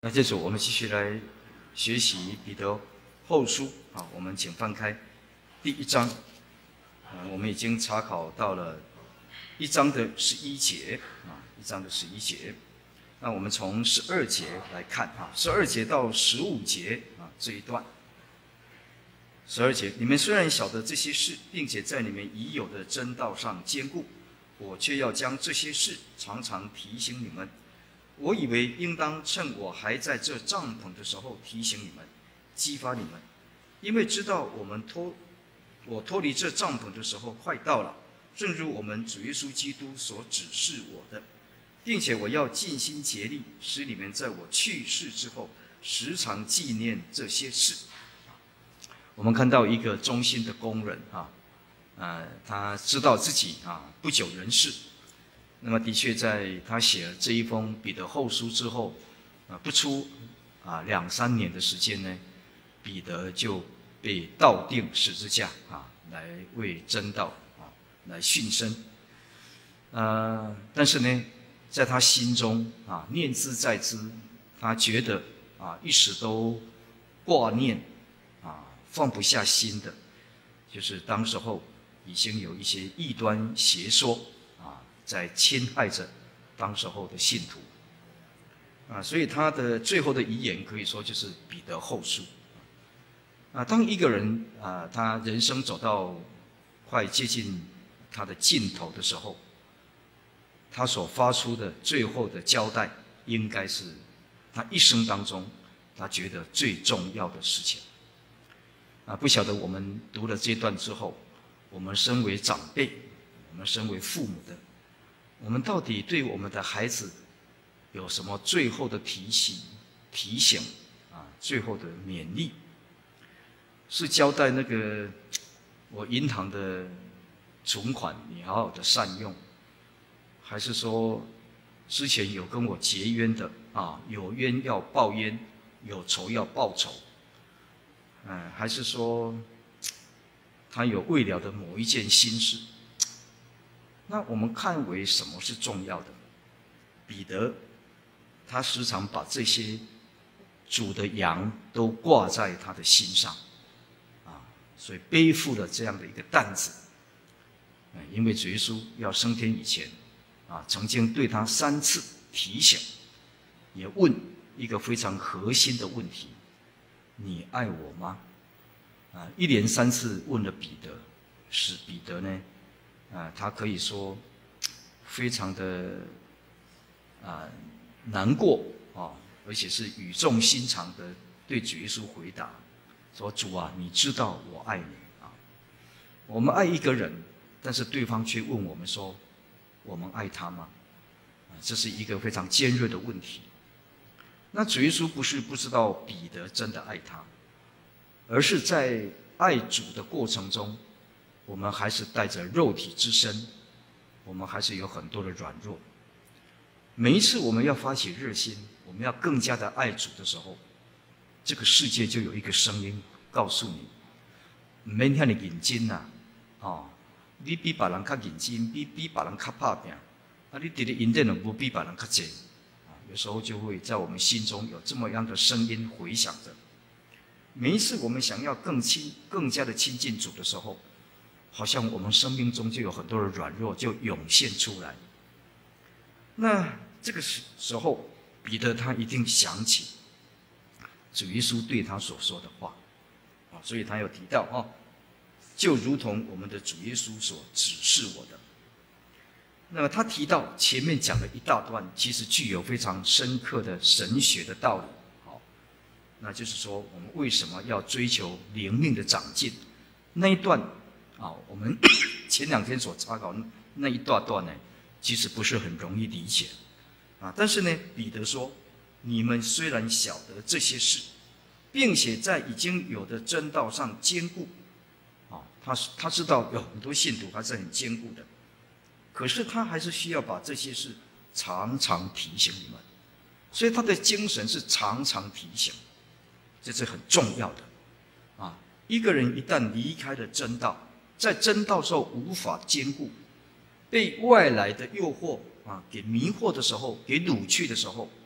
那接着我们继续来学习彼得后书啊，我们请翻开第1章，我们已经查考到了1章的11节啊，1章的11节。那我们从12节来看啊，12节到15节啊这一段。12节，你们虽然晓得这些事，并且在你们已有的真道上坚固，我却要将这些事常常提醒你们。我以为应当趁我还在这帐篷的时候提醒你们，激发你们，因为知道我脱离这帐篷的时候快到了，正如我们主耶稣基督所指示我的，并且我要尽心竭力，使你们在我去世之后时常纪念这些事。我们看到一个忠心的工人他知道自己不久人世。那么的确，在他写了这一封彼得后书之后，不出2-3年的时间呢，彼得就被倒钉十字架来为真道来殉身。但是呢，在他心中念兹在兹，他觉得一时都挂念放不下心的，就是当时候已经有一些异端邪说在侵害着当时候的信徒所以他的最后的遗言可以说就是彼得后书当一个人他人生走到快接近他的尽头的时候，他所发出的最后的交代，应该是他一生当中他觉得最重要的事情不晓得我们读了这段之后，我们身为长辈，我们身为父母的，我们到底对我们的孩子有什么最后的提醒最后的勉励？是交代那个我银行的存款你好好的善用，还是说之前有跟我结冤的有冤要报冤，有仇要报仇？还是说他有未了的某一件心事？那我们看为什么是重要的？彼得他时常把这些主的羊都挂在他的心上所以背负了这样的一个担子因为主耶稣要升天以前曾经对他3次提醒，也问一个非常核心的问题：你爱我吗？一连3次问了彼得，使彼得呢他可以说非常的难过而且是语重心长的对主耶稣回答说：主啊，你知道我爱你我们爱一个人，但是对方却问我们说：我们爱他吗？这是一个非常尖锐的问题。那主耶稣不是不知道彼得真的爱他，而是在爱主的过程中，我们还是带着肉体之身，我们还是有很多的软弱。每一次我们要发起热心，我们要更加的爱主的时候，这个世界就有一个声音告诉你：不免遐尼认真你比别人较认真，比别人较打拼你得的赢的人不比别人较多有时候就会在我们心中有这么样的声音回响着。每一次我们想要更加的亲近主的时候，好像我们生命中就有很多的软弱就涌现出来。那这个时候，彼得他一定想起主耶稣对他所说的话所以他有提到就如同我们的主耶稣所指示我的。那么他提到前面讲了一大段，其实具有非常深刻的神学的道理那就是说我们为什么要追求灵命的长进。那一段我们前2天所查考那一段呢，其实不是很容易理解但是呢，彼得说：你们虽然晓得这些事，并且在已经有的真道上坚固他知道有很多信徒还是很坚固的，可是他还是需要把这些事常常提醒你们，所以他的精神是常常提醒，这是很重要的一个人一旦离开了真道，在真道时候无法坚固，被外来的诱惑给迷惑的时候，给掳去的时候，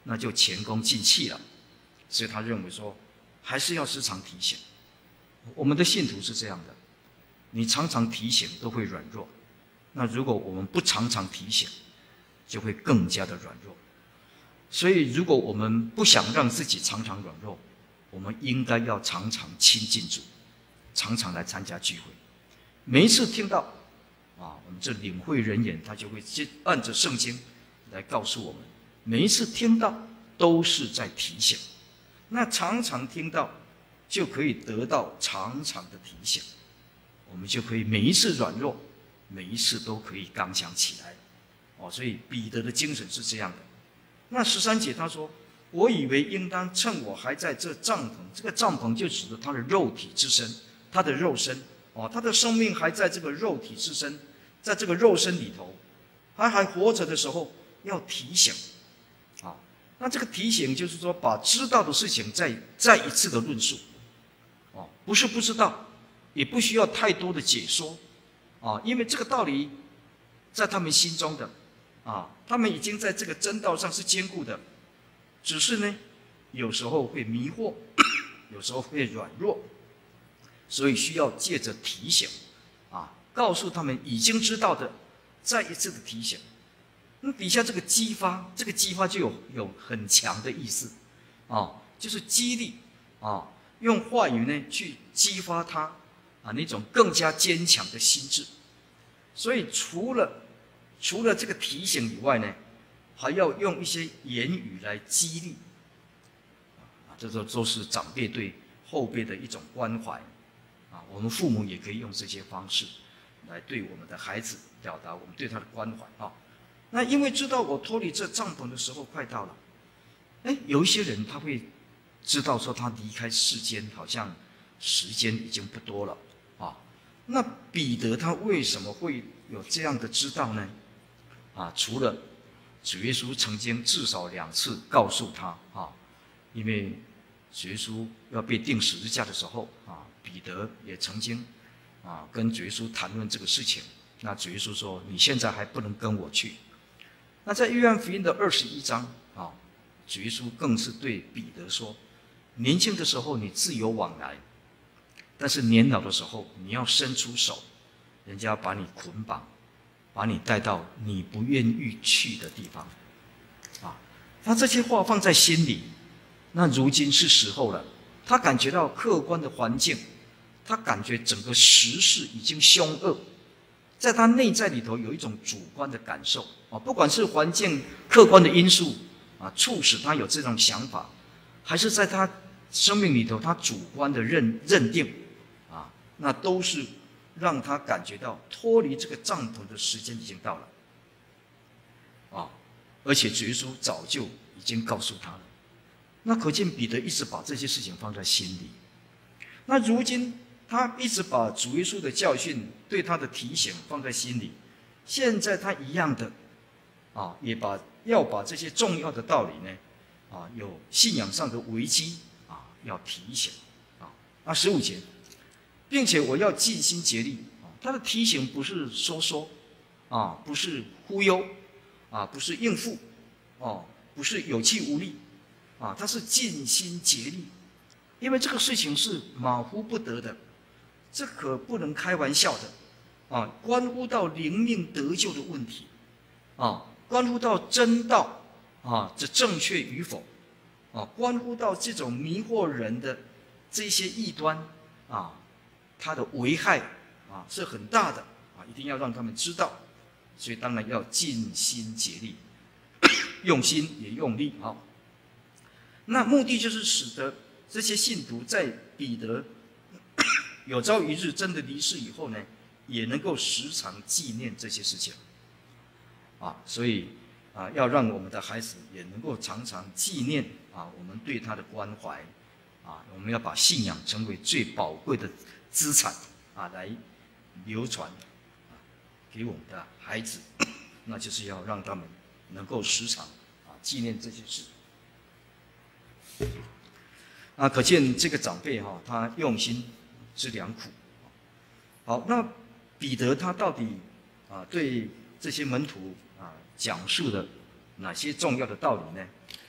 那就前功尽弃了。所以他认为说，还是要时常提醒。我们的信徒是这样的，你常常提醒都会软弱，那如果我们不常常提醒，就会更加的软弱。所以如果我们不想让自己常常软弱，我们应该要常常亲近主，常常来参加聚会。每一次听到我们这领会人员他就会按着圣经来告诉我们，每一次听到都是在提醒。那常常听到就可以得到常常的提醒，我们就可以每一次软弱，每一次都可以刚强起来。所以彼得的精神是这样的。那13节他说，我以为应当趁我还在这帐篷，这个帐篷就指的他的肉体之身，他的肉身，他的生命还在这个肉体之身，在这个肉身里头，他还活着的时候要提醒。那这个提醒就是说，把知道的事情再一次的论述，不是不知道，也不需要太多的解说，因为这个道理在他们心中的，他们已经在这个真道上是坚固的，只是呢，有时候会迷惑，有时候会软弱，所以需要借着提醒，告诉他们已经知道的，再一次的提醒。那底下这个激发，就有很强的意思，就是激励，用话语呢去激发他那种更加坚强的心智。所以除了这个提醒以外呢，还要用一些言语来激励，这都是长辈对后辈的一种关怀，我们父母也可以用这些方式来对我们的孩子表达我们对他的关怀。那因为知道我脱离这帐篷的时候快到了，有一些人他会知道说他离开世间好像时间已经不多了，那彼得他为什么会有这样的知道呢？除了主耶稣曾经至少2次告诉他，因为主耶稣要被钉十字架的时候，彼得也曾经跟主耶稣谈论这个事情。那主耶稣说：“你现在还不能跟我去。”那在约翰福音的21章，主耶稣更是对彼得说：“年轻的时候你自由往来，但是年老的时候你要伸出手，人家把你捆绑，把你带到你不愿意去的地方。”他这些话放在心里。那如今是时候了，他感觉到客观的环境，他感觉整个时事已经凶恶，在他内在里头有一种主观的感受，不管是环境客观的因素促使他有这种想法，还是在他生命里头他主观的认定，那都是让他感觉到脱离这个帐篷的时间已经到了，而且主耶稣早就已经告诉他了。那可见彼得一直把这些事情放在心里。那如今他一直把主耶稣的教训对他的提醒放在心里，现在他一样的也要把这些重要的道理呢有信仰上的危机要提醒。那15节，并且我要尽心竭力。他的提醒不是说不是忽悠不是应付不是有气无力他是尽心竭力，因为这个事情是马虎不得的，这可不能开玩笑的关乎到灵命得救的问题关乎到真道这正确与否关乎到这种迷惑人的这些异端它的危害是很大的一定要让他们知道，所以当然要尽心竭力，用心也用力那目的就是使得这些信徒在彼得有朝一日真的离世以后呢，也能够时常纪念这些事情所以要让我们的孩子也能够常常纪念我们对他的关怀我们要把信仰成为最宝贵的资产来流传给我们的孩子，那就是要让他们能够时常纪念这些事。可见这个长辈他用心之良苦。好，那彼得他到底对这些门徒讲述了哪些重要的道理呢？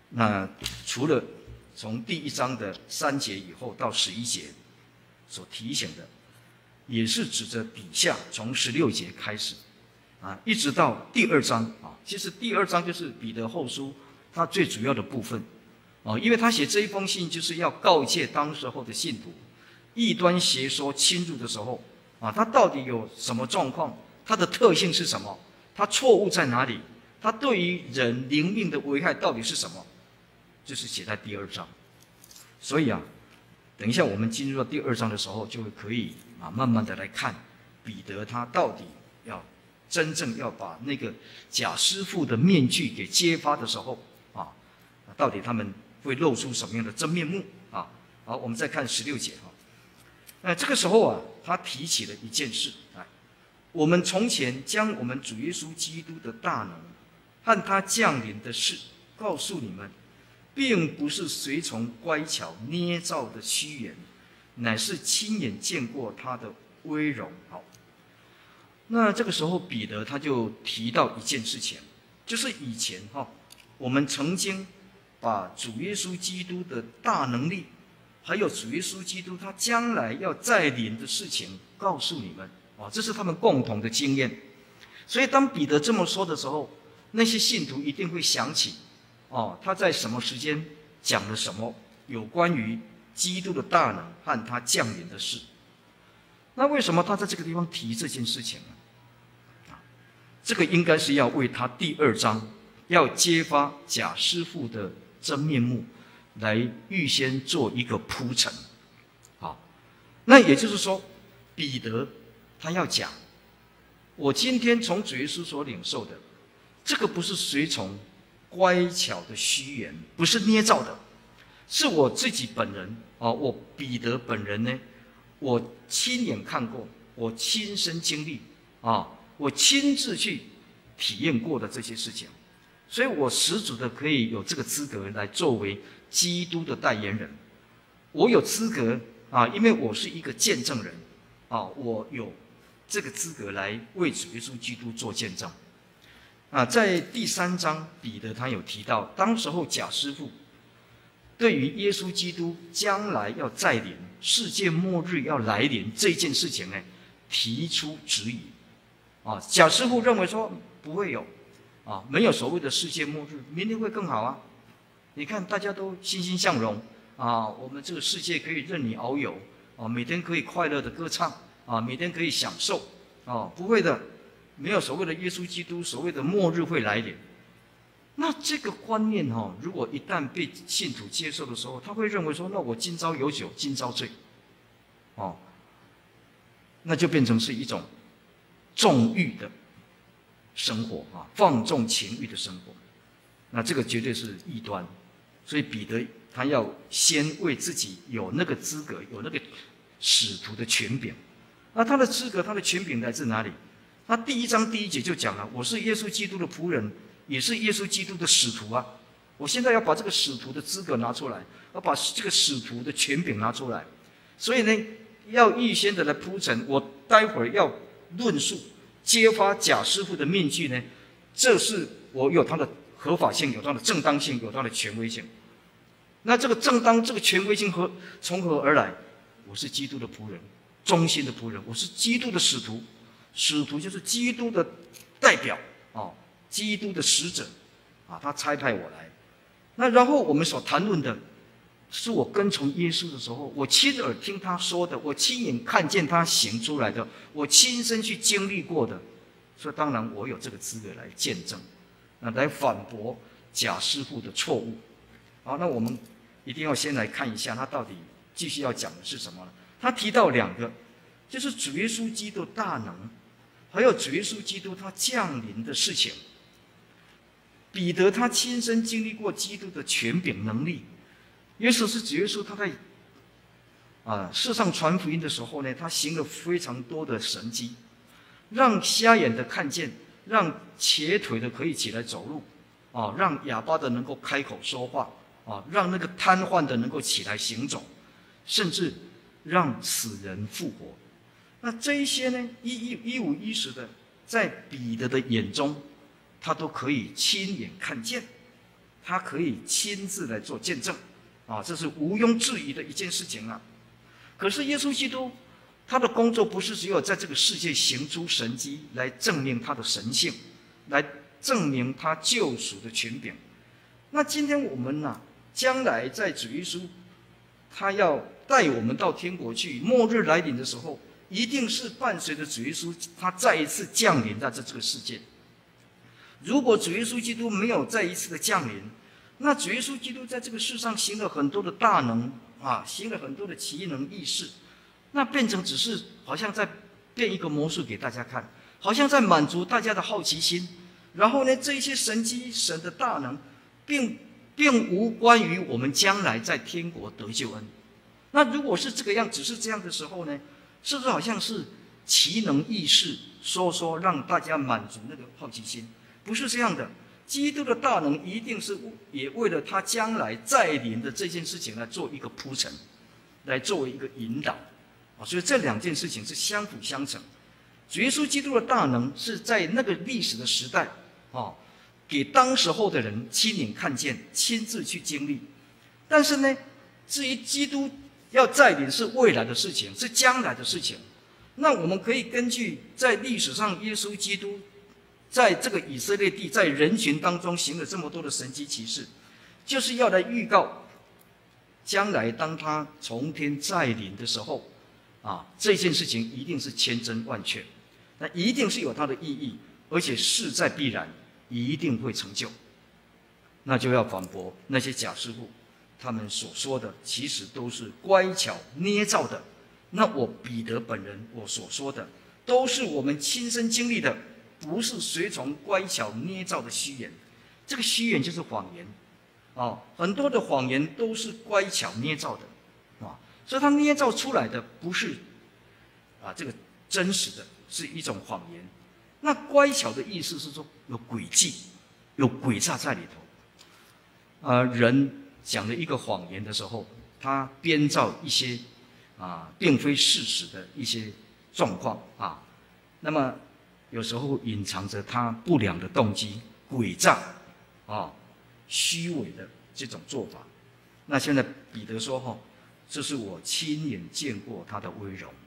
那除了从第1章的3节以后到11节所提醒的，也是指着底下从16节开始一直到第2章其实第2章就是彼得后书它最主要的部分因为他写这一封信就是要告诫当时候的信徒，异端邪说侵入的时候他到底有什么状况，它的特性是什么，它错误在哪里，它对于人灵命的危害到底是什么，就是写在第2章。所以等一下我们进入到第2章的时候，就会可以慢慢的来看彼得他到底要真正要把那个假师傅的面具给揭发的时候到底他们会露出什么样的真面目好，我们再看16节这个时候他提起了一件事我们从前将我们主耶稣基督的大能和他降临的事告诉你们，并不是随从乖巧捏造的虚言，乃是亲眼见过他的威荣。好，那这个时候彼得他就提到一件事情，就是以前我们曾经把主耶稣基督的大能力，还有主耶稣基督他将来要再临的事情告诉你们这是他们共同的经验。所以当彼得这么说的时候，那些信徒一定会想起他在什么时间讲了什么有关于基督的大能和他降临的事。那为什么他在这个地方提这件事情呢？这个应该是要为他第2章要揭发假师傅的真面目来预先做一个铺陈。好，那也就是说彼得他要讲，我今天从主耶稣所领受的，这个不是随从乖巧的虚言，不是捏造的，是我自己本人我彼得本人呢，我亲眼看过，我亲身经历我亲自去体验过的这些事情，所以我十足的可以有这个资格来作为基督的代言人。我有资格因为我是一个见证人我有这个资格来为主耶稣基督做见证在第3章彼得他有提到，当时候假师傅对于耶稣基督将来要再临，世界末日要来临这件事情呢提出质疑假师傅认为说不会有没有所谓的世界末日，明天会更好你看大家都欣欣向荣我们这个世界可以任你遨游每天可以快乐的歌唱每天可以享受不会的，没有所谓的耶稣基督所谓的末日会来临。那这个观念如果一旦被信徒接受的时候，他会认为说，那我今朝有酒今朝醉那就变成是一种纵欲的生活放纵情欲的生活，那这个绝对是异端。所以彼得他要先为自己有那个资格，有那个使徒的权柄。那他的资格他的权柄来自哪里？他第1章第1节就讲了，我是耶稣基督的仆人，也是耶稣基督的使徒我现在要把这个使徒的资格拿出来，要把这个使徒的权柄拿出来。所以呢要预先的来铺陈，我待会儿要论述揭发假师傅的面具呢，这是我有它的合法性，有它的正当性，有它的权威性。那这个正当这个权威性从何而来？我是基督的仆人，忠心的仆人，我是基督的使徒，使徒就是基督的代表基督的使者他差派我来。那然后我们所谈论的是我跟从耶稣的时候，我亲耳听他说的，我亲眼看见他行出来的，我亲身去经历过的。所以当然我有这个资格来见证来反驳假师傅的错误。好，那我们一定要先来看一下他到底继续要讲的是什么呢？他提到2个，就是主耶稣基督的大能，还有主耶稣基督他降临的事情。彼得他亲身经历过基督的权柄能力。主耶稣他在世上传福音的时候呢，他行了非常多的神迹，让瞎眼的看见，让瘸腿的可以起来走路让哑巴的能够开口说话让那个瘫痪的能够起来行走，甚至让死人复活。那这一些呢，一五一十的，在彼得的眼中，他都可以亲眼看见， 他可以亲自来做见证，啊，这是毋庸置疑的一件事情啊。可是耶稣基督，他的工作不是只有在这个世界行出神迹来证明他的神性，来证明他救赎的权柄。那今天我们呢，将来在主耶稣，他要带我们到天国去，末日来临的时候，一定是伴随着主耶稣，他再一次降临在这个世界。如果主耶稣基督没有再一次的降临，那主耶稣基督在这个世上行了很多的大能啊，行了很多的奇能异事，那变成只是好像在变一个魔术给大家看，好像在满足大家的好奇心。然后呢，这一些神迹神的大能，并无关于我们将来在天国得救恩。那如果是这个样，只是这样的时候呢，是不是好像是奇能异事说让大家满足那个好奇心？不是这样的。基督的大能一定是也为了他将来再临的这件事情来做一个铺陈，来作为一个引导啊。所以这两件事情是相辅相成。主耶稣基督的大能是在那个历史的时代啊，给当时候的人亲眼看见，亲自去经历。但是呢，至于基督要再临是未来的事情，是将来的事情。那我们可以根据在历史上耶稣基督在这个以色列地，在人群当中行了这么多的神迹奇事，就是要来预告将来当他从天再临的时候啊，这件事情一定是千真万确，那一定是有它的意义，而且势在必然，一定会成就。那就要反驳那些假师傅，他们所说的其实都是乖巧捏造的。那我彼得本人我所说的，都是我们亲身经历的，不是随从乖巧捏造的虚言。这个虚言就是谎言啊，很多的谎言都是乖巧捏造的啊，所以他捏造出来的不是这个真实的，是一种谎言。那乖巧的意思是说有诡计，有诡诈在里头。人讲了一个谎言的时候，他编造一些并非事实的一些状况啊，那么有时候隐藏着他不良的动机、诡诈虚伪的这种做法。那现在彼得说这是我亲眼见过他的威荣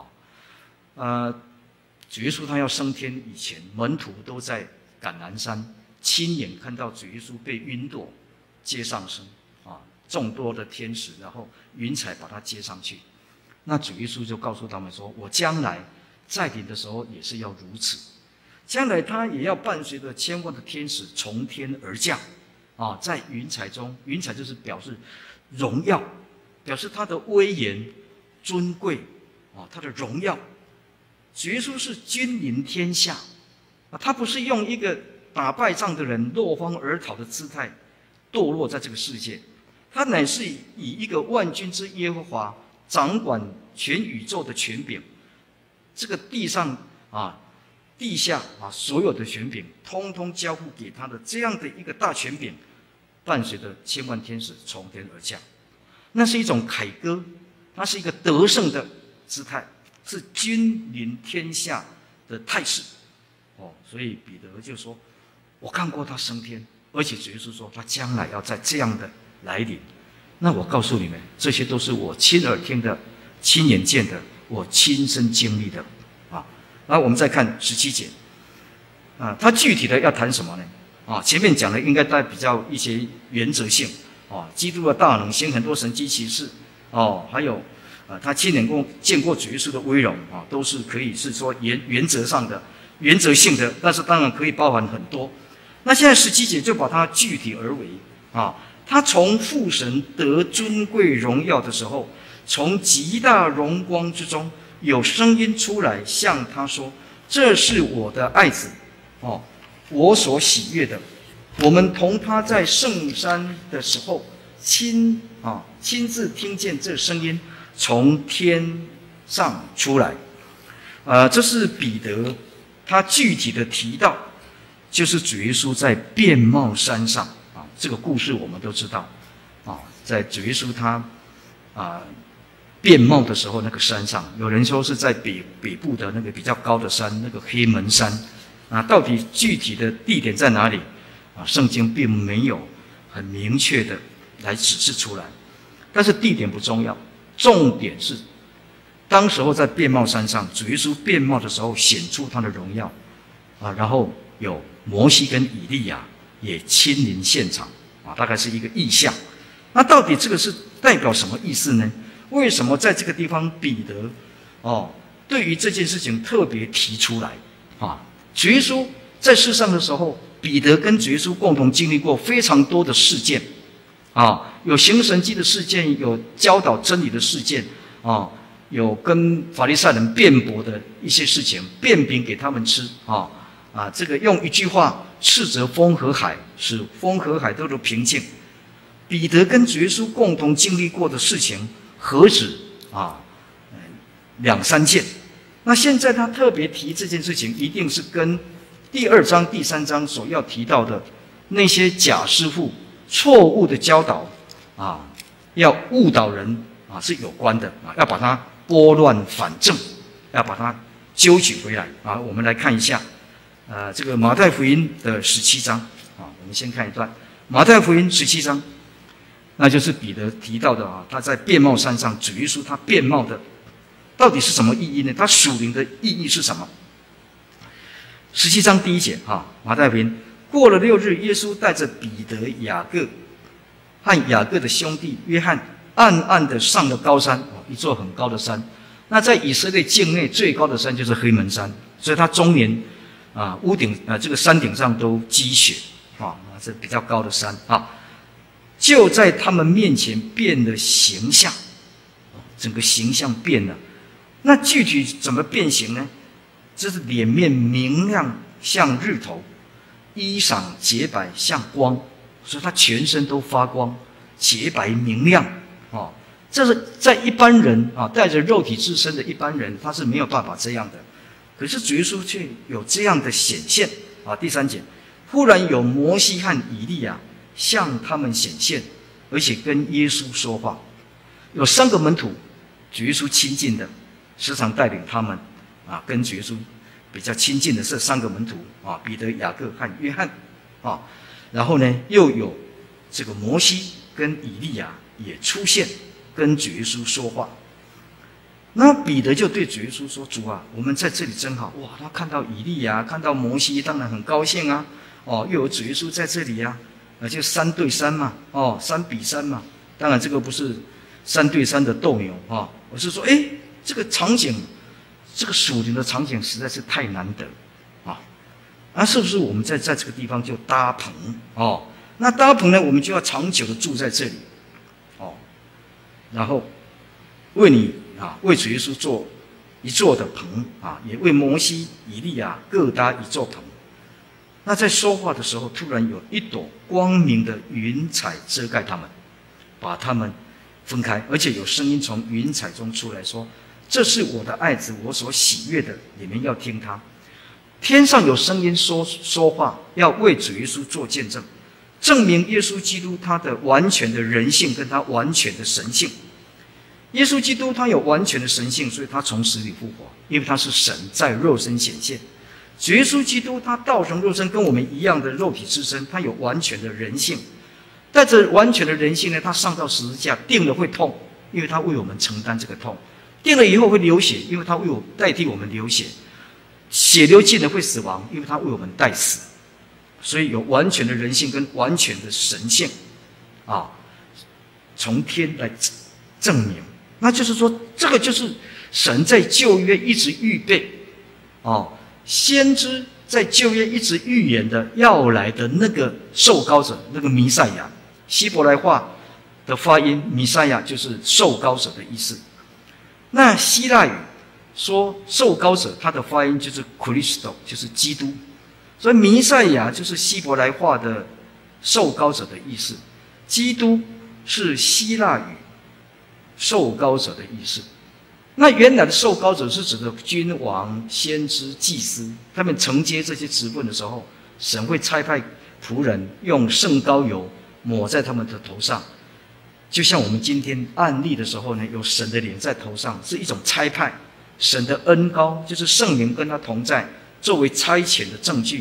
主耶稣他要升天以前，门徒都在橄榄山亲眼看到主耶稣被云朵接上升众多的天使，然后云彩把他接上去。那主耶稣就告诉他们说，我将来再临的时候也是要如此，将来他也要伴随着千万的天使从天而降在云彩中。云彩就是表示荣耀，表示他的威严尊贵他的荣耀。主耶稣是君临天下他不是用一个打败仗的人落荒而逃的姿态堕落在这个世界，他乃是以一个万军之耶和华掌管全宇宙的权柄，这个地上地下所有的权柄通通交付给他的这样的一个大权柄，伴随着千万天使从天而降。那是一种凯歌，那是一个得胜的姿态，是君临天下的态势所以彼得就说，我看过他升天，而且主耶稣说他将来要在这样的来临。那我告诉你们，这些都是我亲耳听的、亲眼见的，我亲身经历的然后我们再看17节他具体的要谈什么呢前面讲的应该带比较一些原则性基督的大能行很多神迹奇事还有他亲眼见过主耶稣的威荣都是可以是说原则上的、原则性的，但是当然可以包含很多。那现在17节就把它具体而为他从父神得尊贵荣耀的时候，从极大荣光之中有声音出来向他说，这是我的爱子我所喜悦的。我们同他在圣山的时候亲自听见这声音从天上出来这是彼得他具体的提到，就是主耶稣在变貌山上这个故事我们都知道在主耶稣他变貌的时候，那个山上有人说是在北部的那个比较高的山，那个黑门山到底具体的地点在哪里圣经并没有很明确的来指示出来。但是地点不重要，重点是当时候在变貌山上，主耶稣变貌的时候显出他的荣耀啊，然后有摩西跟以利亚也亲临现场啊，大概是一个意象。那到底这个是代表什么意思呢？为什么在这个地方彼得对于这件事情特别提出来啊？主耶稣在世上的时候，彼得跟主耶稣共同经历过非常多的事件啊，有行神迹的事件，有教导真理的事件啊，有跟法利赛人辩驳的一些事情，辩饼给他们吃啊，这个用一句话斥责风和海，使风和海都平静。彼得跟主耶稣共同经历过的事情何止2-3件。那现在他特别提这件事情，一定是跟第2章、第3章所要提到的那些假师傅错误的教导要误导人是有关的要把它拨乱反正，要把它纠举回来我们来看一下这个马太福音的17章我们先看一段马太福音17章，那就是彼得提到的他在变貌山上，主耶稣他变貌的到底是什么意义呢？他属灵的意义是什么？17章第1节马太福音，过了6日，耶稣带着彼得、雅各和雅各的兄弟约翰，暗暗的上了高山一座很高的山。那在以色列境内最高的山就是黑门山，所以他终年屋顶这个山顶上都积雪是比较高的山就在他们面前变了形象，整个形象变了。那具体怎么变形呢？这是脸面明亮像日头，衣裳洁白像光，所以他全身都发光，洁白明亮这是在一般人带着肉体之身的一般人，他是没有办法这样的。可是主耶稣却有这样的显现第3节，忽然有摩西和以利亚向他们显现，而且跟耶稣说话。有3个门徒，主耶稣亲近的，时常带领他们跟主耶稣比较亲近的这3个门徒彼得、雅各和约翰然后呢，又有这个摩西跟以利亚也出现，跟主耶稣说话。那彼得就对主耶稣说：“主我们在这里真好哇！”他看到以利亚，看到摩西，当然很高兴又有主耶稣在这里就3对3嘛，3比3嘛。当然这个不是3对3的斗牛我是说，这个场景，这个属灵的场景实在是太难得是不是我们在这个地方就搭棚那搭棚呢，我们就要长久的住在这里然后为你为主耶稣做一座的棚也为摩西、以利亚各搭一座棚。那在说话的时候，突然有一朵光明的云彩遮盖他们，把他们分开，而且有声音从云彩中出来说：“这是我的爱子，我所喜悦的，你们要听他。”天上有声音说话，要为主耶稣做见证，证明耶稣基督他的完全的人性跟他完全的神性。耶稣基督他有完全的神性，所以他从死里复活，因为他是神在肉身显现。主耶稣基督他道成肉身，跟我们一样的肉体之身，他有完全的人性。带着完全的人性呢，他上到十字架，定了会痛，因为他为我们承担这个痛；定了以后会流血，因为他为我代替我们流血；血流尽了会死亡，因为他为我们代死。所以有完全的人性跟完全的神性从天来证明。那就是说，这个就是神在旧约一直预备先知在旧约一直预言的要来的那个受膏者，那个弥赛亚。希伯来话的发音弥赛亚就是受膏者的意思。那希腊语说受膏者，他的发音就是 Christo， 就是基督。所以弥赛亚就是希伯来话的受膏者的意思，基督是希腊语受膏者的意思。那原来的受膏者是指的君王、先知、祭司，他们承接这些职分的时候，神会差派仆人用圣膏油抹在他们的头上，就像我们今天按立的时候呢，有神的脸在头上，是一种差派。神的恩膏就是圣灵跟他同在，作为差遣的证据，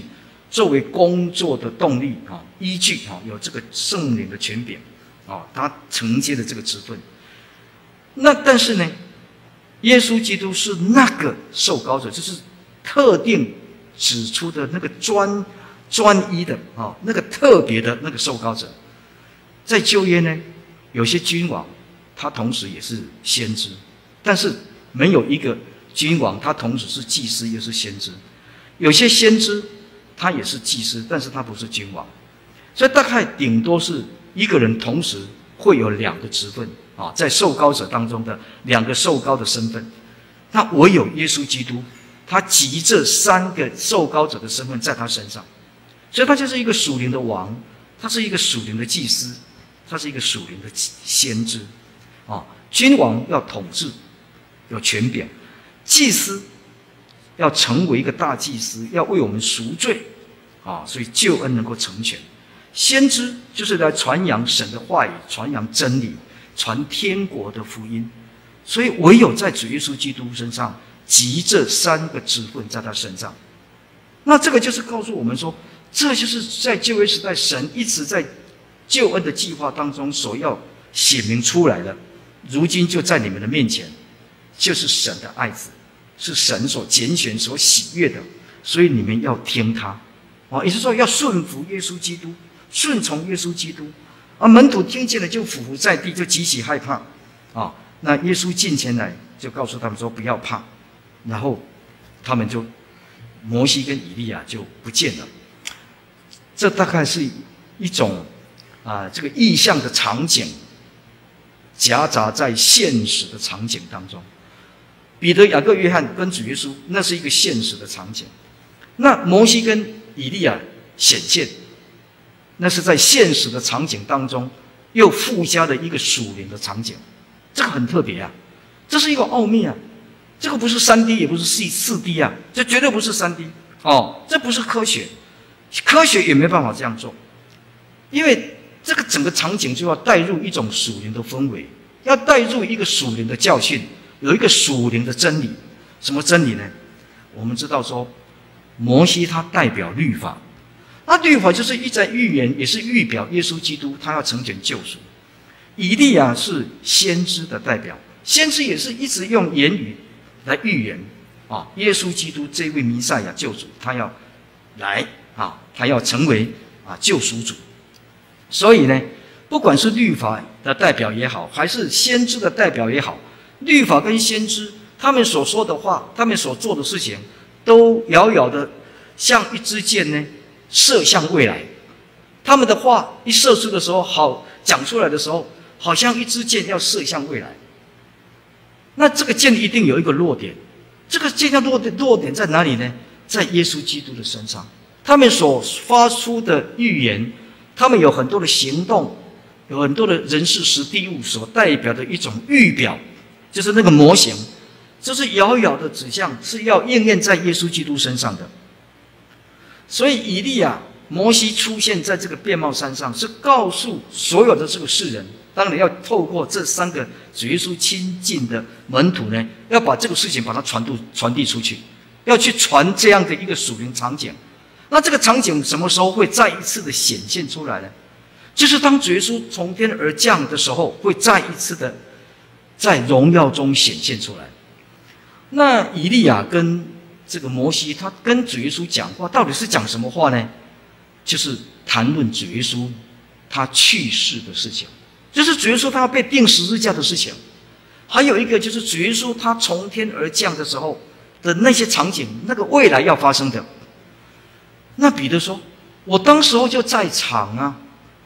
作为工作的动力依据有这个圣灵的权柄他承接的这个职分。那但是呢，耶稣基督是那个受膏者，就是特定指出的那个专一的那个特别的那个受膏者。在旧约呢，有些君王他同时也是先知，但是没有一个君王他同时是祭司又是先知。有些先知他也是祭司，但是他不是君王。所以大概顶多是一个人同时会有两个职分在受膏者当中的两个受膏的身份。那唯有耶稣基督，他集这三个受膏者的身份在他身上，所以他就是一个属灵的王，他是一个属灵的祭司，他是一个属灵的先知君王要统治，有权柄；祭司要成为一个大祭司，要为我们赎罪所以救恩能够成全。先知就是来传扬神的话语，传扬真理，传天国的福音。所以唯有在主耶稣基督身上集这三个职分在他身上。那这个就是告诉我们说，这就是在旧约时代神一直在救恩的计划当中所要显明出来的，如今就在你们的面前，就是神的爱子，是神所拣选所喜悦的，所以你们要听他也就是说要顺服耶稣基督，顺从耶稣基督门徒听见了就俯伏在地，就极其害怕那耶稣近前来就告诉他们说不要怕，然后他们就摩西跟以利亚就不见了。这大概是一种这个意象的场景夹杂在现实的场景当中。彼得、雅各、约翰跟主耶稣，那是一个现实的场景。那摩西跟以利亚显现，那是在现实的场景当中又附加了一个属灵的场景。这个很特别这是一个奥秘这个不是 3D 也不是 4D 这绝对不是 3D 这不是科学，科学也没办法这样做，因为这个整个场景就要带入一种属灵的氛围，要带入一个属灵的教训，有一个属灵的真理。什么真理呢？我们知道说摩西他代表律法，那律法就是一再预言，也是预表耶稣基督他要成全救赎。以利亚是先知的代表，先知也是一直用言语来预言耶稣基督这位弥赛亚救主，他要来他要成为救赎主。所以呢，不管是律法的代表也好，还是先知的代表也好，律法跟先知他们所说的话，他们所做的事情，都遥遥的像一支箭呢，射向未来。他们的话一射出的时候，好讲出来的时候，好像一支箭要射向未来。那这个箭一定有一个落点，这个箭要落点在哪里呢？在耶稣基督的身上。他们所发出的预言，他们有很多的行动，有很多的人事时地物所代表的一种预表，就是那个模型，就是遥遥的指向是要应验在耶稣基督身上的。所以以利亚、摩西出现在这个变貌山上，是告诉所有的这个世人，当然要透过这三个主耶稣亲近的门徒呢，要把这个事情把它传递出去，要去传这样的一个属灵场景。那这个场景什么时候会再一次的显现出来呢？就是当主耶稣从天而降的时候，会再一次的在荣耀中显现出来。那以利亚跟这个摩西，他跟主耶稣讲话，到底是讲什么话呢？就是谈论主耶稣他去世的事情，就是主耶稣他要被钉十字架的事情。还有一个就是主耶稣他从天而降的时候的那些场景，那个未来要发生的。那彼得说，我当时候就在场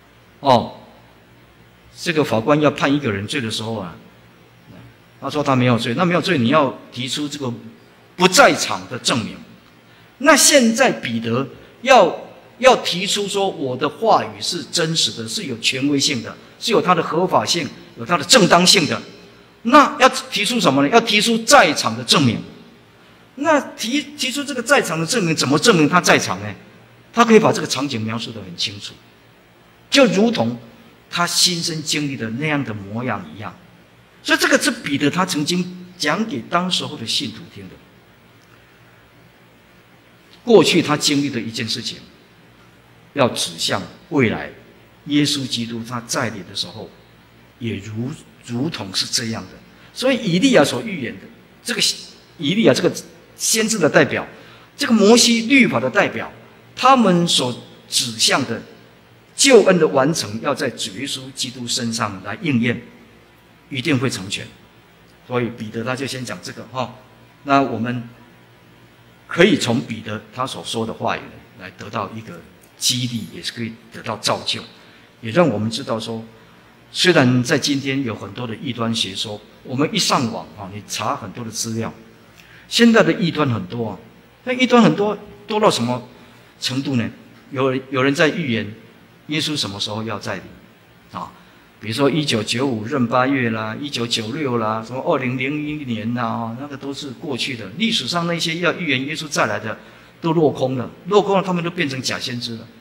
这个法官要判一个人罪的时候他说他没有罪，那没有罪你要提出这个不在场的证明。那现在彼得要提出说，我的话语是真实的，是有权威性的，是有它的合法性，有它的正当性的。那要提出什么呢？要提出在场的证明。那提出这个在场的证明，怎么证明他在场呢？他可以把这个场景描述得很清楚，就如同他亲身经历的那样的模样一样。所以这个是彼得他曾经讲给当时候的信徒听的。 过去他经历的一件事情，要指向未来，耶稣基督他在临的时候，也如同是这样的。所以以利亚所预言的这个以利亚这个先知的代表，这个摩西律法的代表，他们所指向的救恩的完成，要在主耶稣基督身上来应验，一定会成全。所以彼得他就先讲这个哈，那我们可以从彼得他所说的话语来得到一个激励，也是可以得到造就，也让我们知道说，虽然在今天有很多的异端邪说，我们一上网啊，你查很多的资料，现在的异端很多啊，那异端很多到什么程度呢？有人在预言耶稣什么时候要再临啊？比如说1995闰8月啦，1996啦，什么2001年啦，那个都是过去的。历史上那些要预言耶稣再来的都落空了，他们都变成假先知了。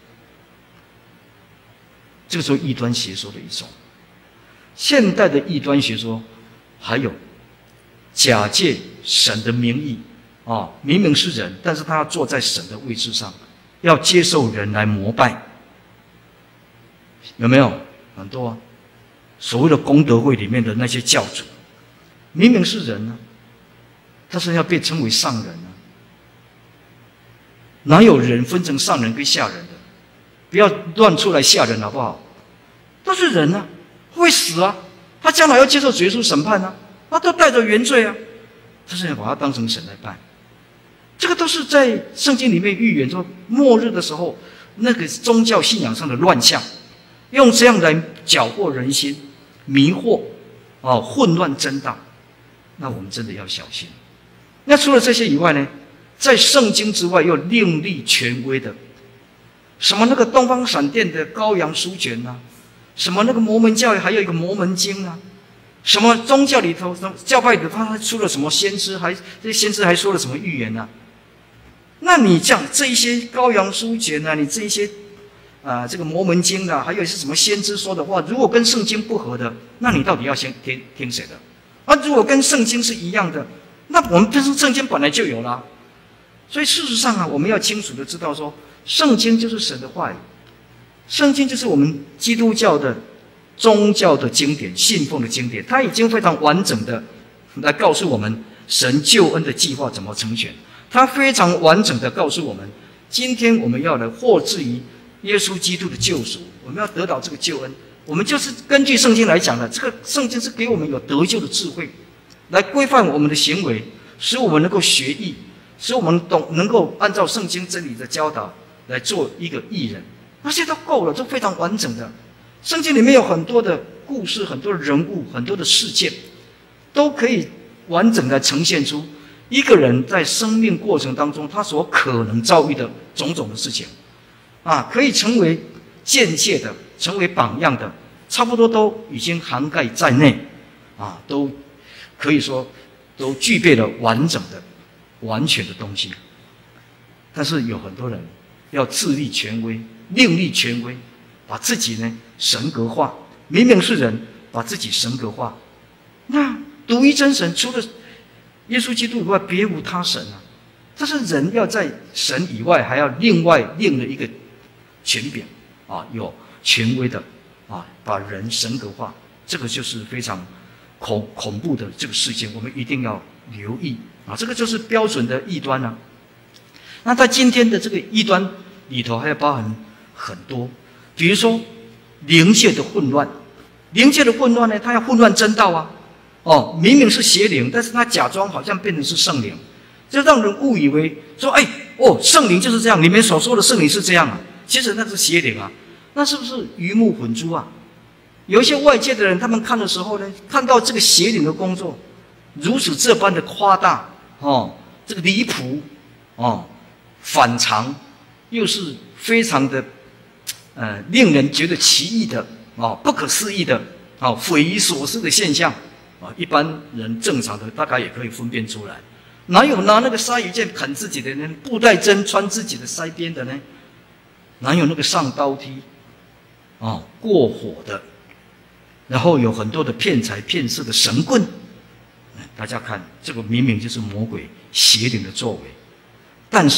这个时候异端邪说的一种。现代的异端邪说还有假借神的名义啊，明明是人，但是他要坐在神的位置上，要接受人来膜拜，有没有？很多啊。所谓的功德会里面的那些教主，明明是人啊，但是要被称为上人啊。哪有人分成上人跟下人的？不要乱出来吓人好不好？都是人啊，会死啊，他将来要接受主耶稣审判啊，他都带着原罪啊，但是要把他当成神来拜。这个都是在圣经里面预言说，末日的时候那个宗教信仰上的乱象，用这样来搅惑人心。迷惑混乱真道，那我们真的要小心。那除了这些以外呢，在圣经之外又另立权威的，什么那个东方闪电的羔羊书卷啊，什么那个摩门教还有一个摩门经啊，什么宗教里头教派里头他还出了什么先知，这些先知还说了什么预言啊？那你讲这一些羔羊书卷啊，你这一些这个摩门经啊，还有是什么先知说的话，如果跟圣经不合的，那你到底要先听谁的？如果跟圣经是一样的，那我们圣经本来就有了。所以事实上啊，我们要清楚的知道说，圣经就是神的话语，圣经就是我们基督教的宗教的经典，信奉的经典，它已经非常完整的来告诉我们神救恩的计划怎么成全，它非常完整的告诉我们，今天我们要来获至于耶稣基督的救赎，我们要得到这个救恩，我们就是根据圣经来讲的。这个圣经是给我们有得救的智慧，来规范我们的行为，使我们能够学义，使我们能够按照圣经真理的教导来做一个义人。那些都够了，都非常完整的。圣经里面有很多的故事，很多的人物，很多的事件，都可以完整的呈现出一个人在生命过程当中他所可能遭遇的种种的事情。可以成为见解的，成为榜样的，差不多都已经涵盖在内，都可以说都具备了完整的、完全的东西。但是有很多人要自立权威，另立权威，把自己呢神格化，明明是人，把自己神格化。那独一真神除了耶稣基督以外，别无他神啊！但是人要在神以外，还要另外另了一个权柄有权威的把人神格化，这个就是非常恐怖的这个事情，我们一定要留意这个就是标准的异端啊。那在今天的这个异端里头，还要包含很多，比如说灵界的混乱，灵界的混乱呢，它要混乱真道啊，明明是邪灵，但是它假装好像变成是圣灵，就让人误以为说，圣灵就是这样，你们所说的圣灵是这样啊。其实那是邪灵啊，那是不是鱼目混珠啊？有一些外界的人，他们看的时候呢，看到这个邪灵的工作如此这般的夸大这个离谱反常，又是非常的令人觉得奇异的不可思议的匪夷所思的现象一般人正常的大概也可以分辨出来。哪有拿那个鲨鱼剑砍自己的呢？布袋针穿自己的腮边的呢？哪有那个上刀梯过火的？然后有很多的骗财骗色的神棍，大家看这个明明就是魔鬼邪灵的作为。但是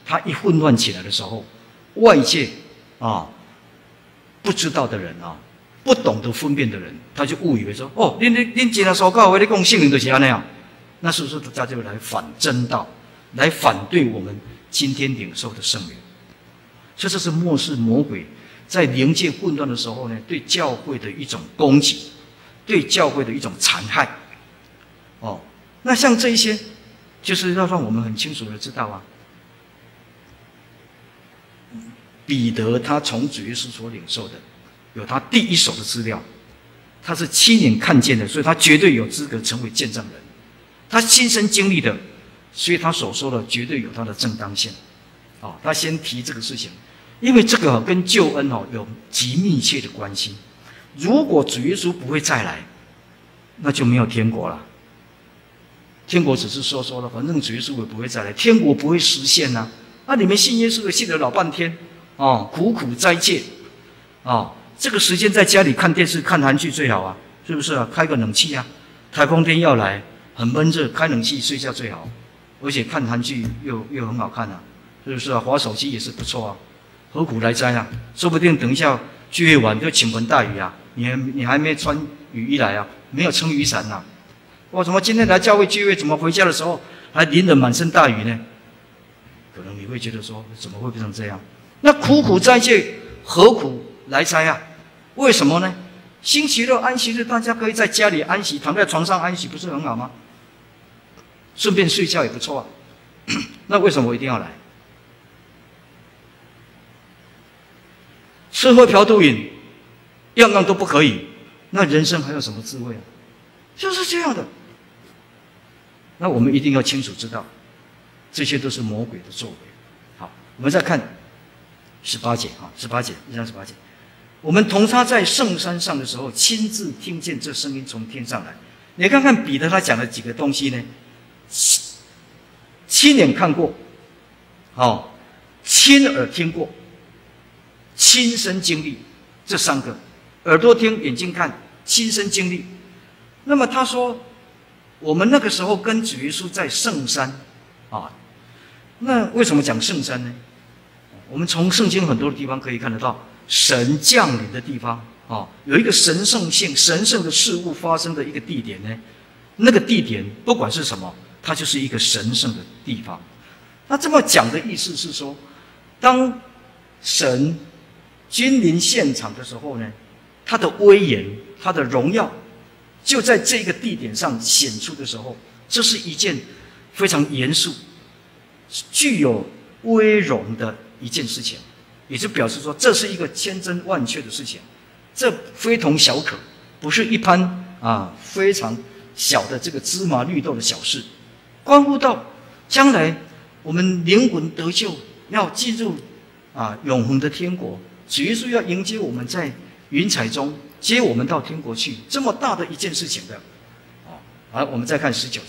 他一混乱起来的时候，外界啊不知道的人啊，不懂得分辨的人，他就误以为说：哦，恁今日所教的，你讲圣灵就是安那样。那是不是大家就来反真道，来反对我们今天领受的圣灵？所以这是末世魔鬼在灵界混乱的时候呢，对教会的一种攻击，对教会的一种残害。哦，那像这一些，就是要让我们很清楚的知道啊，彼得他从主耶稣所领受的，有他第一手的资料，他是亲眼看见的，所以他绝对有资格成为见证人。他亲身经历的，所以他所说的绝对有他的正当性。哦，他先提这个事情，因为这个跟救恩有极密切的关系。如果主耶稣不会再来，那就没有天国了。天国只是说说了，反正主耶稣也不会再来，天国不会实现啊。那你们信耶稣的信了老半天，苦苦斋戒，这个时间在家里看电视、看韩剧最好啊，是不是啊？开个冷气啊，台风天要来。很闷热，开冷气睡觉最好，而且看韩剧又很好看啊，是不是啊？滑手机也是不错啊，何苦来哉啊？说不定等一下聚会完就倾盆大雨啊，你还没穿雨衣来啊，没有撑雨伞啊，哇，怎么今天来教会聚会，怎么回家的时候还淋得满身大雨呢？可能你会觉得说，怎么会变成这样？那苦苦斋戒，何苦来哉啊？为什么呢？星期六、安息日，大家可以在家里安息，躺在床上安息，不是很好吗？顺便睡觉也不错啊。那为什么我一定要来？吃喝嫖赌瘾，样样都不可以，那人生还有什么智慧啊？就是这样的。那我们一定要清楚知道，这些都是魔鬼的作为。好，我们再看18节啊，18节，1章18节。我们同他在圣山上的时候，亲自听见这声音从天上来。你看看彼得他讲的几个东西呢？亲眼看过，亲耳听过，亲身经历，这3个，耳朵听，眼睛看，亲身经历。那么他说，我们那个时候跟主耶稣在圣山啊，那为什么讲圣山呢？我们从圣经很多的地方可以看得到。神降临的地方有一个神圣性、神圣的事物发生的一个地点呢，那个地点不管是什么，它就是一个神圣的地方。那这么讲的意思是说，当神君临现场的时候呢，他的威严、他的荣耀就在这个地点上显出的时候，这是一件非常严肃、具有威荣的一件事情。也就表示说，这是一个千真万确的事情，这非同小可，不是一般非常小的这个芝麻绿豆的小事，关乎到将来我们灵魂得救，要进入永恒的天国，主耶稣要迎接我们在云彩中接我们到天国去，这么大的一件事情的。好，我们再看19节。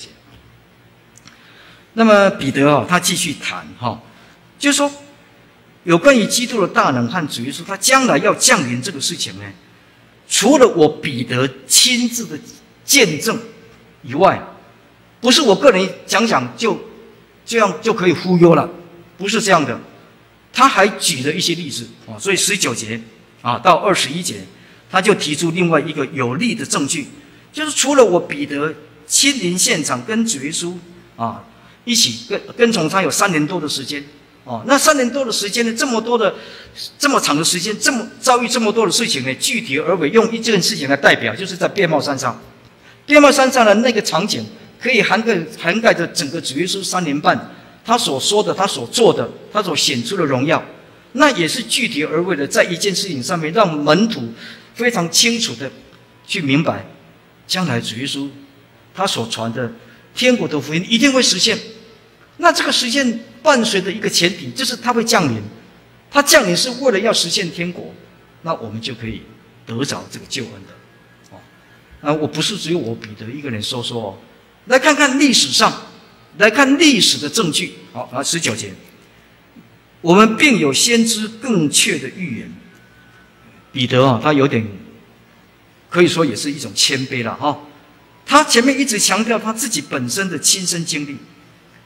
那么彼得他继续谈就是说。有关于基督的大能和主耶稣他将来要降临这个事情呢，除了我彼得亲自的见证以外，不是我个人讲讲就这样就可以忽悠了，不是这样的。他还举了一些例子所以19节到21节，他就提出另外一个有力的证据，就是除了我彼得亲临现场跟主耶稣一起跟从他有3年多的时间。那3年多的时间呢，这么长的时间，遭遇这么多的事情呢，具体而为用一件事情来代表，就是在变帽山上。变帽山上的那个场景，可以涵盖着整个主耶稣3年半，他所说的，他所做的，他所显出的荣耀，那也是具体而为的，在一件事情上面，让门徒非常清楚的去明白，将来主耶稣他所传的天国的福音一定会实现。那这个实现伴随的一个前提，就是他会降临，他降临是为了要实现天国，那我们就可以得着这个救恩的。我不是只有我彼得一个人说来看看历史上，来看历史的证据。好，19节，我们并有先知更确的预言。彼得他有点可以说也是一种谦卑了他前面一直强调他自己本身的亲身经历。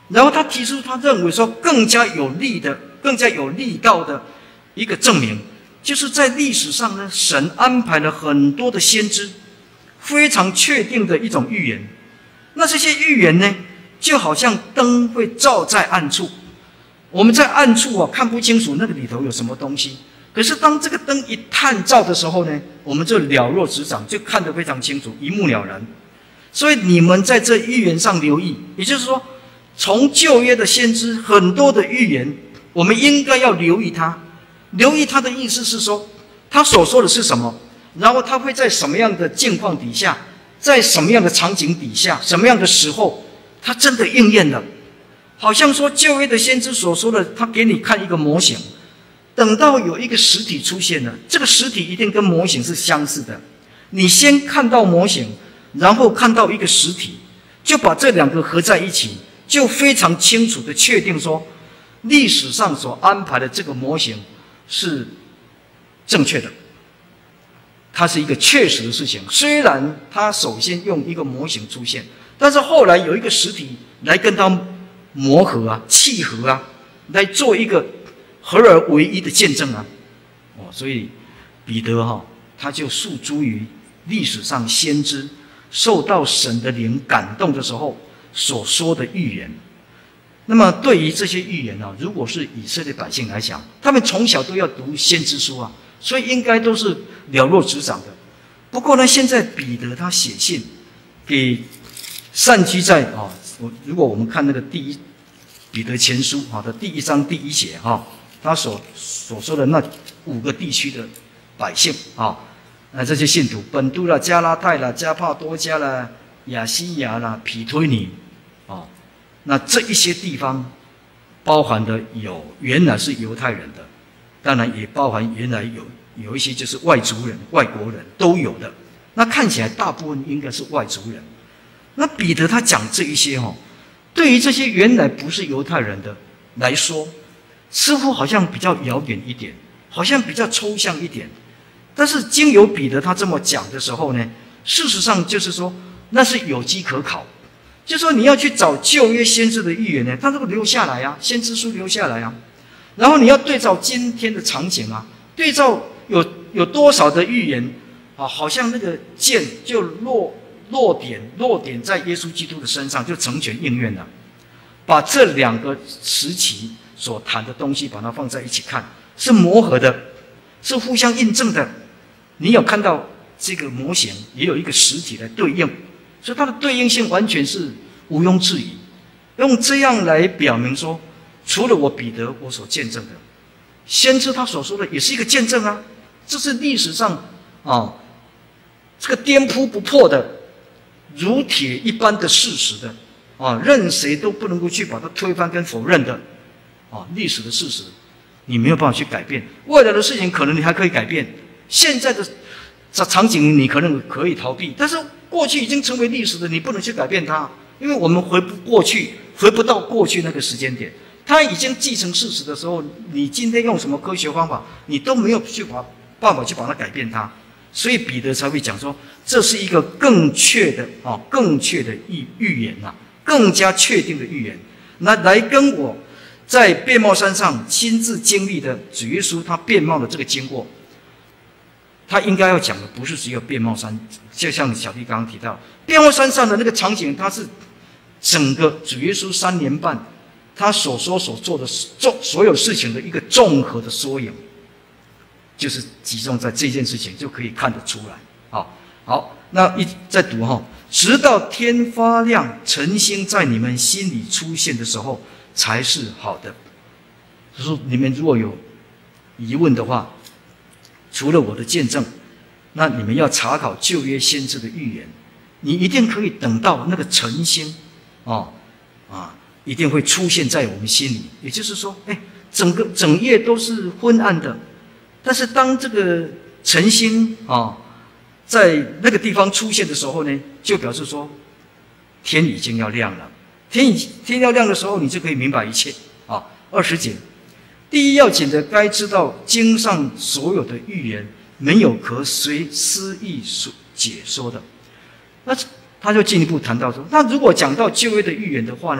然后他提出他认为说更加有力道的一个证明，就是在历史上呢，神安排了很多的先知，非常确定的一种预言。那这些预言呢，就好像灯会照在暗处，我们在暗处看不清楚那个里头有什么东西，可是当这个灯一探照的时候呢，我们就了若指掌，就看得非常清楚，一目了然。所以你们在这预言上留意，也就是说，从旧约的先知很多的预言，我们应该要留意它。留意它的意思是说，他所说的是什么，然后他会在什么样的境况底下，在什么样的场景底下，什么样的时候，他真的应验了。好像说旧约的先知所说的，他给你看一个模型，等到有一个实体出现了，这个实体一定跟模型是相似的。你先看到模型，然后看到一个实体，就把这两个合在一起，就非常清楚的确定说，历史上所安排的这个模型是正确的，它是一个确实的事情。虽然它首先用一个模型出现，但是后来有一个实体来跟它磨合契合来做一个合而为一的见证所以彼得他就诉诸于历史上先知受到神的灵感动的时候所说的预言。那么对于这些预言如果是以色列百姓来讲，他们从小都要读先知书所以应该都是了若指掌的。不过呢，现在彼得他写信给散居在如果我们看那个彼得前书的第1章第1节他所说的那5个地区的百姓这些信徒，本都啦、加拉太啦、加帕多加啦、亚西亚啦、庇推尼那这一些地方包含的有原来是犹太人的，当然也包含原来有一些就是外族人、外国人都有的。那看起来大部分应该是外族人。那彼得他讲这一些对于这些原来不是犹太人的来说，似乎好像比较遥远一点，好像比较抽象一点。但是经由彼得他这么讲的时候呢，事实上就是说那是有迹可考。就是说你要去找旧约先知的预言呢，他都留下来先知书留下来然后你要对照今天的场景对照有多少的预言好像那个箭就落点在耶稣基督的身上，就成全应验了。把这2个时期所谈的东西把它放在一起看，是磨合的，是互相印证的。你有看到这个模型也有一个实体来对应，所以它的对应性完全是毋庸置疑。用这样来表明说，除了我彼得我所见证的，先知他所说的也是一个见证这是历史上这个颠扑不破的如铁一般的事实的任谁都不能够去把它推翻跟否认的历史的事实，你没有办法去改变。未来的事情可能你还可以改变，现在的场景你可能可以逃避，但是过去已经成为历史的，你不能去改变它，因为我们回不到过去那个时间点。它已经既成事实的时候，你今天用什么科学方法，你都没有办法去把它改变它。所以彼得才会讲说，这是一个更确的预言更加确定的预言。那来跟我在变貌山上亲自经历的主耶稣他变貌的这个经过，他应该要讲的不是只有变貌山，就像小弟刚刚提到变貌山上的那个场景，它是整个主耶稣3年半他所说所做的所有事情的一个综合的缩影，就是集中在这件事情就可以看得出来。好，那再读直到天发亮，晨星在你们心里出现的时候，才是好的。就是你们如果有疑问的话，除了我的见证，那你们要查考旧约先知的预言，你一定可以等到那个晨星一定会出现在我们心里。也就是说整夜都是昏暗的，但是当这个晨星在那个地方出现的时候呢，就表示说天已经要亮了。天要亮的时候，你就可以明白一切20节，第一要紧的，该知道经上所有的预言没有可随私意所解说的。那他就进一步谈到说，那如果讲到旧约的预言的话呢，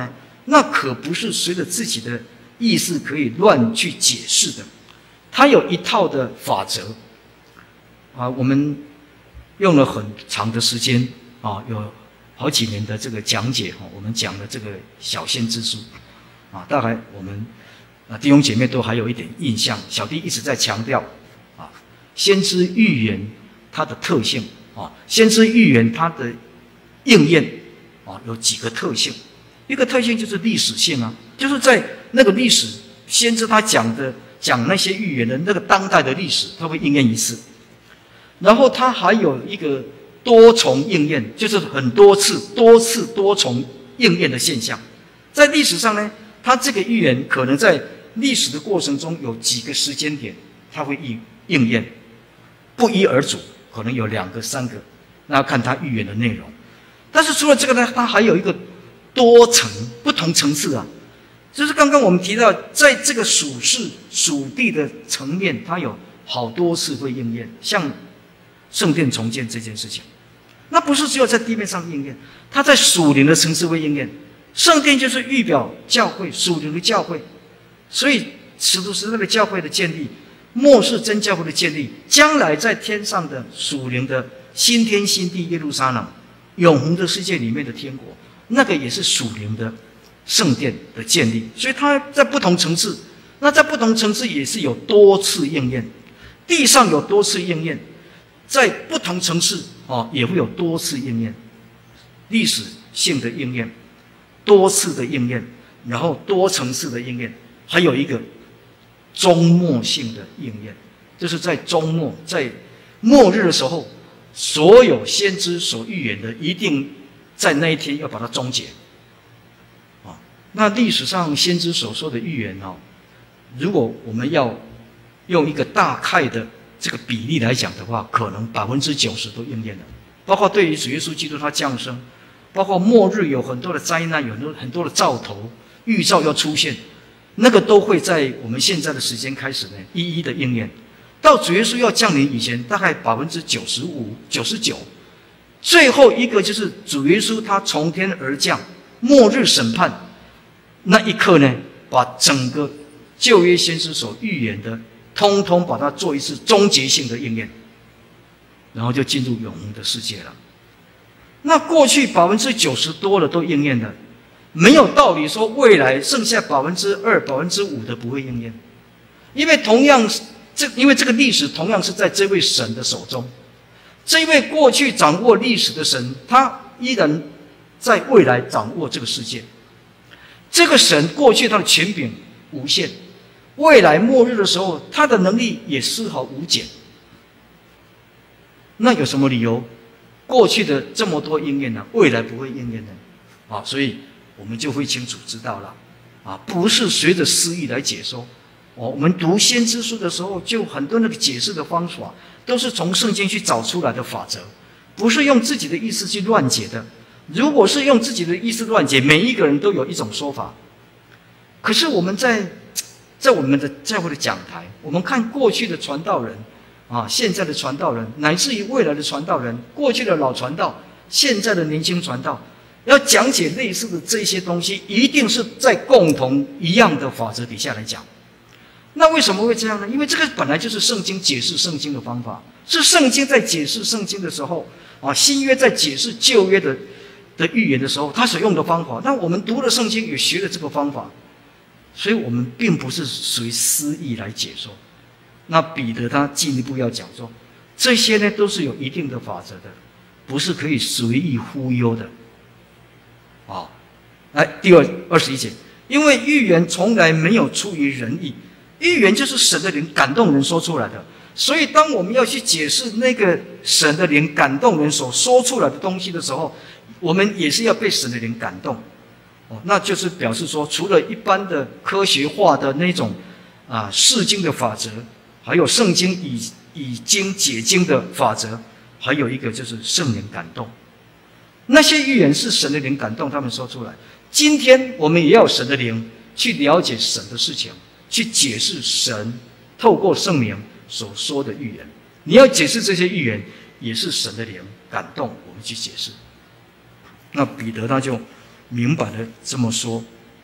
那可不是随着自己的意思可以乱去解释的，它有一套的法则啊。我们用了很长的时间啊，有好几年的这个讲解哈，我们讲了这个小先知书啊，大概我们弟兄姐妹都还有一点印象。小弟一直在强调啊，先知预言它的特性啊，先知预言它的应验啊，有几个特性。一个特性就是历史性啊，就是在那个历史先知他讲那些预言的那个当代的历史，他会应验一次。然后他还有一个多重应验，就是很多次多重应验的现象。在历史上呢，他这个预言可能在历史的过程中有几个时间点，他会应验，不一而足，可能有2个、3个，那要看他预言的内容。但是除了这个呢，他还有一个不同层次啊，就是刚刚我们提到，在这个属世属地的层面，它有好多次会应验，像圣殿重建这件事情，那不是只有在地面上应验，它在属灵的层次会应验。圣殿就是预表教会，属灵的教会，所以使徒时代的教会的建立，末世真教会的建立，将来在天上的属灵的新天新地耶路撒冷，永恒的世界里面的天国，那个也是属灵的圣殿的建立。所以它在不同层次，那在不同层次也是有多次应验，地上有多次应验，在不同层次也会有多次应验，历史性的应验，多次的应验，然后多层次的应验，还有一个终末性的应验，就是在终末，在末日的时候，所有先知所预言的一定在那一天要把它终结那历史上先知所说的预言如果我们要用一个大概的这个比例来讲的话，可能90%都应验了，包括对于主耶稣基督他降生，包括末日有很多的灾难，有很多的兆头预兆要出现，那个都会在我们现在的时间开始呢一一的应验。到主耶稣要降临以前，大概95%、99%，最后一个就是主耶稣他从天而降，末日审判那一刻呢，把整个旧约先知所预言的，通通把它做一次终结性的应验，然后就进入永恒的世界了。那过去90%多的都应验了，没有道理说未来剩下2%、5%的不会应验，因为这个历史同样是在这位神的手中，这位过去掌握历史的神，他依然在未来掌握这个世界。这个神过去他的权柄无限，未来末日的时候，他的能力也丝毫无减。那有什么理由过去的这么多应验呢，未来不会应验呢？所以我们就会清楚知道了不是随着私意来解说。我们读先知书的时候，就很多那个解释的方法都是从圣经去找出来的法则，不是用自己的意思去乱解的。如果是用自己的意思乱解，每一个人都有一种说法。可是我们在我们的教会的讲台，我们看过去的传道人现在的传道人，乃至于未来的传道人，过去的老传道，现在的年轻传道，要讲解类似的这些东西，一定是在共同一样的法则底下来讲。那为什么会这样呢？因为这个本来就是圣经解释圣经的方法，是圣经在解释圣经的时候新约在解释旧约的预言的时候，他所用的方法。那我们读了圣经也学了这个方法，所以我们并不是随私意来解说。那彼得他进一步要讲说，这些呢都是有一定的法则的，不是可以随意忽悠的来，第21节，因为预言从来没有出于人意，预言就是神的灵感动人说出来的，所以当我们要去解释那个神的灵感动人所说出来的东西的时候，我们也是要被神的灵感动那就是表示说，除了一般的科学化的那种释经的法则，还有圣经以经解经的法则，还有一个就是圣灵感动。那些预言是神的灵感动他们说出来，今天我们也要神的灵去了解神的事情，去解释神透过圣灵所说的预言。你要解释这些预言，也是神的灵感动我们去解释。那彼得他就明白了这么说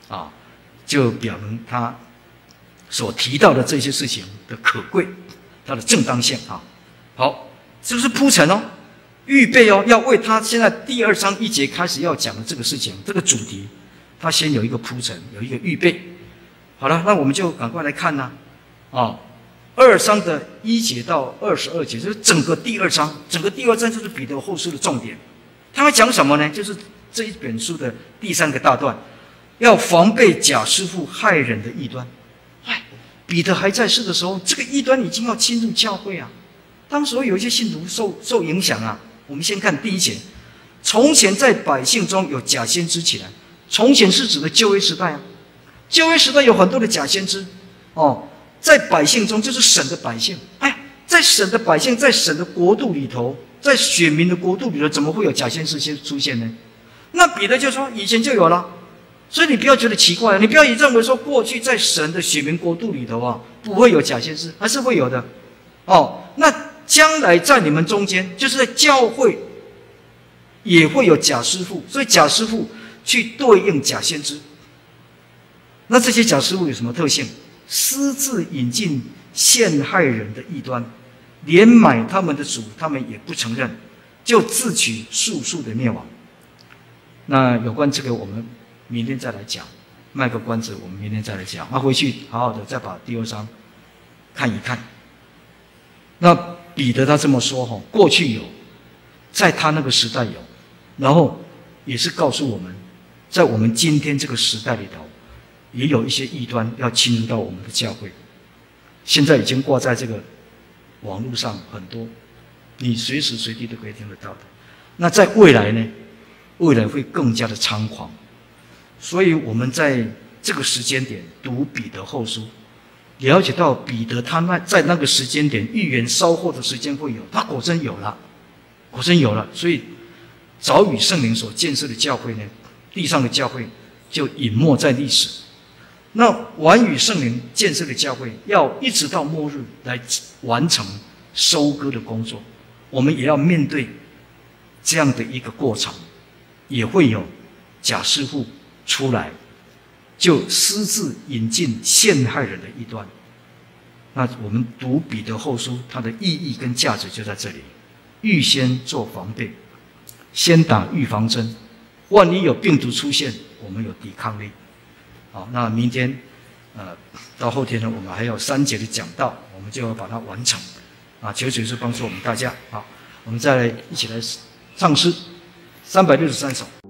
啊，就表明他所提到的这些事情的可贵，它的正当性啊。好，这是铺陈哦，预备哦，要为他现在第2章1节开始要讲的这个事情，这个主题，他先有一个铺陈，有一个预备。好了，那我们就赶快来看呢，啊，2章的1节到22节，就是整个第2章，整个第2章就是彼得后书的重点。他会讲什么呢？就是这一本书的第3个大段，要防备假师傅害人的异端。彼得还在世的时候，这个异端已经要侵入教会啊。当时有一些信徒受影响啊。我们先看第1节，从前在百姓中有假先知起来。从前是指的旧约时代啊。旧约时代有很多的假先知哦，在百姓中就是神的百姓。在神的百姓，在神的国度里头，在选民的国度里头，怎么会有假先知出现呢？那彼得就说以前就有了。所以你不要觉得奇怪，你不要认为说过去在神的选民国度里头啊，不会有假先知，还是会有的。哦，那将来在你们中间，就是在教会也会有假师傅，所以假师傅去对应假先知。那这些假师傅有什么特性？私自引进陷害人的异端，连买他们的主他们也不承认，就自取速速的灭亡。那有关这个我们明天再来讲，卖个关子，我们明天再来讲。回去好好的再把第2章看一看。那彼得他这么说过去有，在他那个时代有，然后也是告诉我们，在我们今天这个时代里头，也有一些异端要侵入到我们的教会。现在已经挂在这个网络上很多，你随时随地都可以听得到的。那在未来呢？未来会更加的猖狂。所以我们在这个时间点读彼得后书，了解到彼得他在那个时间点预言稍后的时间会有，他果真有了，果真有了。所以早与圣灵所建设的教会呢，地上的教会就隐没在历史。那晚与圣灵建设的教会要一直到末日来完成收割的工作，我们也要面对这样的一个过程，也会有假师傅出来，就私自引进陷害人的异端。那我们读彼得后书，它的意义跟价值就在这里，预先做防备，先打预防针，万一有病毒出现，我们有抵抗力。好，那明天到后天呢，我们还有3节的讲道，我们就要把它完成啊！求主耶稣帮助我们大家。好，我们再来一起来唱诗363首。